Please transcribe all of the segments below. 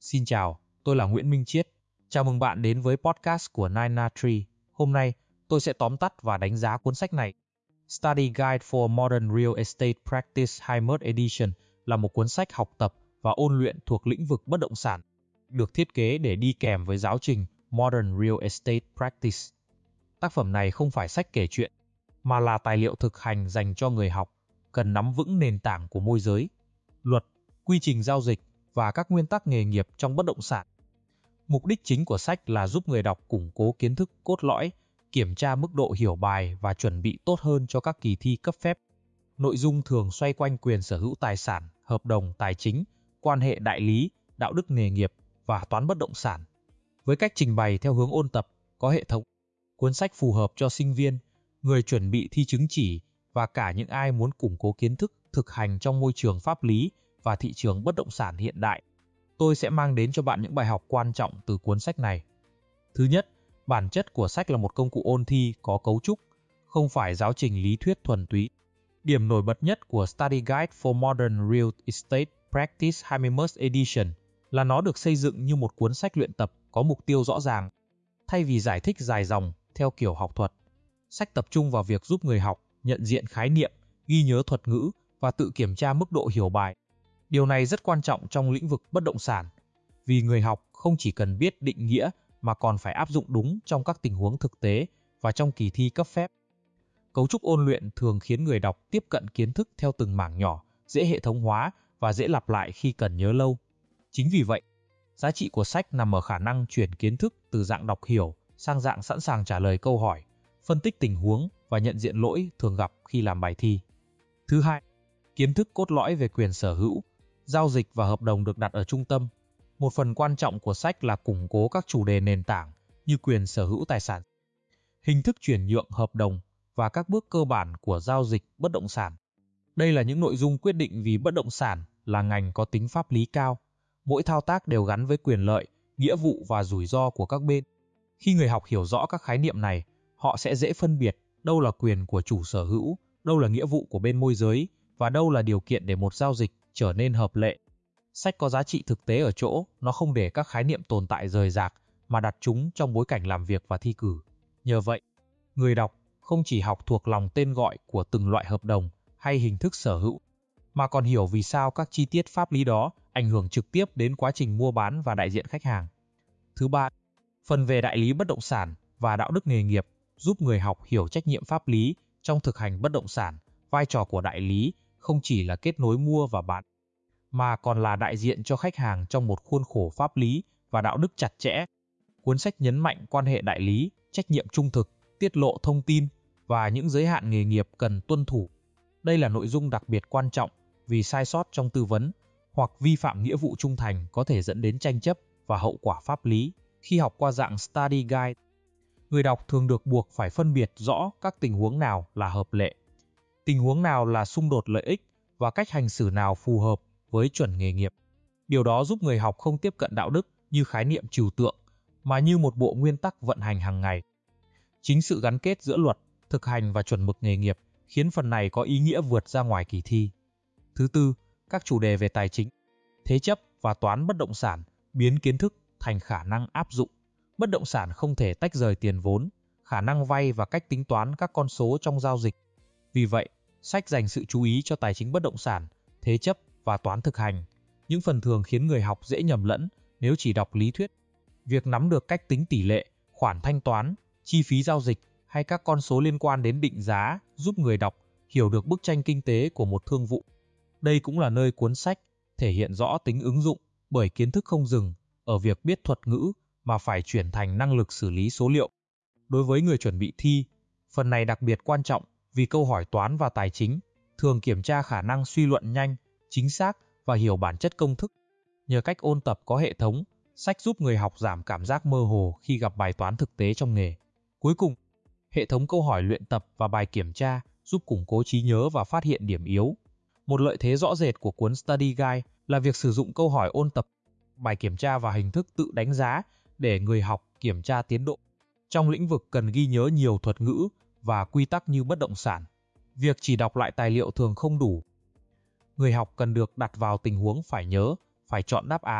Xin chào, tôi là Nguyễn Minh Chiết. Chào mừng bạn đến với podcast của Nina Tree. Hôm nay, tôi sẽ tóm tắt và đánh giá cuốn sách này. Study Guide for Modern Real Estate Practice 21 Edition là một cuốn sách học tập và ôn luyện thuộc lĩnh vực bất động sản, được thiết kế để đi kèm với giáo trình Modern Real Estate Practice. Tác phẩm này không phải sách kể chuyện, mà là tài liệu thực hành dành cho người học, cần nắm vững nền tảng của môi giới, luật, quy trình giao dịch và các nguyên tắc nghề nghiệp trong bất động sản. Mục đích chính của sách là giúp người đọc củng cố kiến thức cốt lõi, kiểm tra mức độ hiểu bài và chuẩn bị tốt hơn cho các kỳ thi cấp phép. Nội dung thường xoay quanh quyền sở hữu tài sản, hợp đồng tài chính, quan hệ đại lý, đạo đức nghề nghiệp và toán bất động sản. Với cách trình bày theo hướng ôn tập, có hệ thống, cuốn sách phù hợp cho sinh viên, người chuẩn bị thi chứng chỉ và cả những ai muốn củng cố kiến thức thực hành trong môi trường pháp lý và thị trường bất động sản hiện đại. Tôi sẽ mang đến cho bạn những bài học quan trọng từ cuốn sách này. Thứ nhất, bản chất của sách là một công cụ ôn thi có cấu trúc, không phải giáo trình lý thuyết thuần túy. Điểm nổi bật nhất của Study Guide for Modern Real Estate Practice 21 Edition là nó được xây dựng như một cuốn sách luyện tập có mục tiêu rõ ràng. Thay vì giải thích dài dòng theo kiểu học thuật, sách tập trung vào việc giúp người học nhận diện khái niệm, ghi nhớ thuật ngữ và tự kiểm tra mức độ hiểu bài. Điều này rất quan trọng trong lĩnh vực bất động sản, vì người học không chỉ cần biết định nghĩa mà còn phải áp dụng đúng trong các tình huống thực tế và trong kỳ thi cấp phép. Cấu trúc ôn luyện thường khiến người đọc tiếp cận kiến thức theo từng mảng nhỏ, dễ hệ thống hóa và dễ lặp lại khi cần nhớ lâu. Chính vì vậy, giá trị của sách nằm ở khả năng chuyển kiến thức từ dạng đọc hiểu sang dạng sẵn sàng trả lời câu hỏi, phân tích tình huống và nhận diện lỗi thường gặp khi làm bài thi. Thứ hai, kiến thức cốt lõi về quyền sở hữu, giao dịch và hợp đồng được đặt ở trung tâm. Một phần quan trọng của sách là củng cố các chủ đề nền tảng như quyền sở hữu tài sản, hình thức chuyển nhượng hợp đồng và các bước cơ bản của giao dịch bất động sản. Đây là những nội dung quyết định vì bất động sản là ngành có tính pháp lý cao. Mỗi thao tác đều gắn với quyền lợi, nghĩa vụ và rủi ro của các bên. Khi người học hiểu rõ các khái niệm này, họ sẽ dễ phân biệt đâu là quyền của chủ sở hữu, đâu là nghĩa vụ của bên môi giới và đâu là điều kiện để một giao dịch trở nên hợp lệ. Sách có giá trị thực tế ở chỗ nó không để các khái niệm tồn tại rời rạc mà đặt chúng trong bối cảnh làm việc và thi cử. Nhờ vậy, người đọc không chỉ học thuộc lòng tên gọi của từng loại hợp đồng hay hình thức sở hữu, mà còn hiểu vì sao các chi tiết pháp lý đó ảnh hưởng trực tiếp đến quá trình mua bán và đại diện khách hàng. Thứ ba, phần về đại lý bất động sản và đạo đức nghề nghiệp giúp người học hiểu trách nhiệm pháp lý trong thực hành bất động sản. Vai trò của đại lý không chỉ là kết nối mua và bán, mà còn là đại diện cho khách hàng trong một khuôn khổ pháp lý và đạo đức chặt chẽ. Cuốn sách nhấn mạnh quan hệ đại lý, trách nhiệm trung thực, tiết lộ thông tin và những giới hạn nghề nghiệp cần tuân thủ. Đây là nội dung đặc biệt quan trọng vì sai sót trong tư vấn hoặc vi phạm nghĩa vụ trung thành có thể dẫn đến tranh chấp và hậu quả pháp lý. Khi học qua dạng study guide, người đọc thường được buộc phải phân biệt rõ các tình huống nào là hợp lệ, tình huống nào là xung đột lợi ích và cách hành xử nào phù hợp với chuẩn nghề nghiệp. Điều đó giúp người học không tiếp cận đạo đức như khái niệm trừu tượng, mà như một bộ nguyên tắc vận hành hàng ngày. Chính sự gắn kết giữa luật, thực hành và chuẩn mực nghề nghiệp khiến phần này có ý nghĩa vượt ra ngoài kỳ thi. Thứ tư, các chủ đề về tài chính, thế chấp và toán bất động sản biến kiến thức thành khả năng áp dụng. Bất động sản không thể tách rời tiền vốn, khả năng vay và cách tính toán các con số trong giao dịch. Vì vậy, sách dành sự chú ý cho tài chính bất động sản, thế chấp và toán thực hành, những phần thường khiến người học dễ nhầm lẫn nếu chỉ đọc lý thuyết. Việc nắm được cách tính tỷ lệ, khoản thanh toán, chi phí giao dịch hay các con số liên quan đến định giá giúp người đọc hiểu được bức tranh kinh tế của một thương vụ. Đây cũng là nơi cuốn sách thể hiện rõ tính ứng dụng, bởi kiến thức không dừng ở việc biết thuật ngữ mà phải chuyển thành năng lực xử lý số liệu. Đối với người chuẩn bị thi, phần này đặc biệt quan trọng vì câu hỏi toán và tài chính thường kiểm tra khả năng suy luận nhanh, chính xác và hiểu bản chất công thức. Nhờ cách ôn tập có hệ thống, sách giúp người học giảm cảm giác mơ hồ khi gặp bài toán thực tế trong nghề. Cuối cùng, hệ thống câu hỏi luyện tập và bài kiểm tra giúp củng cố trí nhớ và phát hiện điểm yếu. Một lợi thế rõ rệt của cuốn Study Guide là việc sử dụng câu hỏi ôn tập, bài kiểm tra và hình thức tự đánh giá để người học kiểm tra tiến độ. Trong lĩnh vực cần ghi nhớ nhiều thuật ngữ và quy tắc như bất động sản, việc chỉ đọc lại tài liệu thường không đủ. Người học cần được đặt vào tình huống phải nhớ, phải chọn đáp án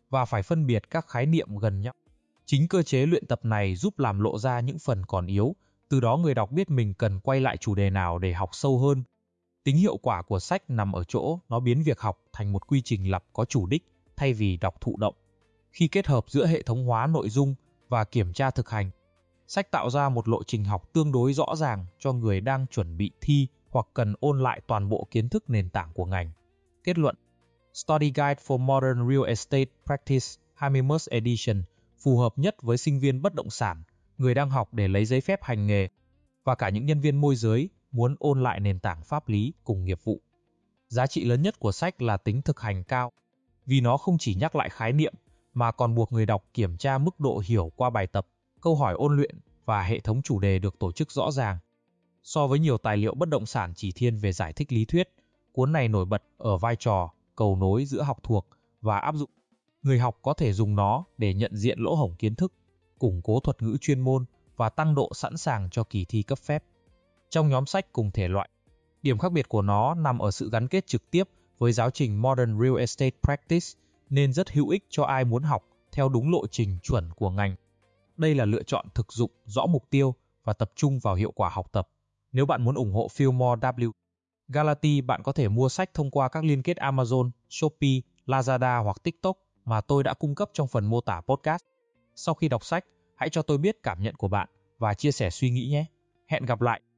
và phải phân biệt các khái niệm gần nhau. Chính cơ chế luyện tập này giúp làm lộ ra những phần còn yếu, từ đó người đọc biết mình cần quay lại chủ đề nào để học sâu hơn. Tính hiệu quả của sách nằm ở chỗ nó biến việc học thành một quy trình lặp có chủ đích thay vì đọc thụ động. Khi kết hợp giữa hệ thống hóa nội dung và kiểm tra thực hành, sách tạo ra một lộ trình học tương đối rõ ràng cho người đang chuẩn bị thi hoặc cần ôn lại toàn bộ kiến thức nền tảng của ngành. Kết luận: Study Guide for Modern Real Estate Practice Hamimus Edition phù hợp nhất với sinh viên bất động sản, người đang học để lấy giấy phép hành nghề, và cả những nhân viên môi giới muốn ôn lại nền tảng pháp lý cùng nghiệp vụ. Giá trị lớn nhất của sách là tính thực hành cao, vì nó không chỉ nhắc lại khái niệm mà còn buộc người đọc kiểm tra mức độ hiểu qua bài tập, câu hỏi ôn luyện và hệ thống chủ đề được tổ chức rõ ràng. So với nhiều tài liệu bất động sản chỉ thiên về giải thích lý thuyết, cuốn này nổi bật ở vai trò cầu nối giữa học thuộc và áp dụng. Người học có thể dùng nó để nhận diện lỗ hổng kiến thức, củng cố thuật ngữ chuyên môn và tăng độ sẵn sàng cho kỳ thi cấp phép. Trong nhóm sách cùng thể loại, điểm khác biệt của nó nằm ở sự gắn kết trực tiếp với giáo trình Modern Real Estate Practice, nên rất hữu ích cho ai muốn học theo đúng lộ trình chuẩn của ngành. Đây là lựa chọn thực dụng, rõ mục tiêu và tập trung vào hiệu quả học tập. Nếu bạn muốn ủng hộ Fillmore W. Galati, bạn có thể mua sách thông qua các liên kết Amazon, Shopee, Lazada hoặc TikTok mà tôi đã cung cấp trong phần mô tả podcast. Sau khi đọc sách, hãy cho tôi biết cảm nhận của bạn và chia sẻ suy nghĩ nhé. Hẹn gặp lại!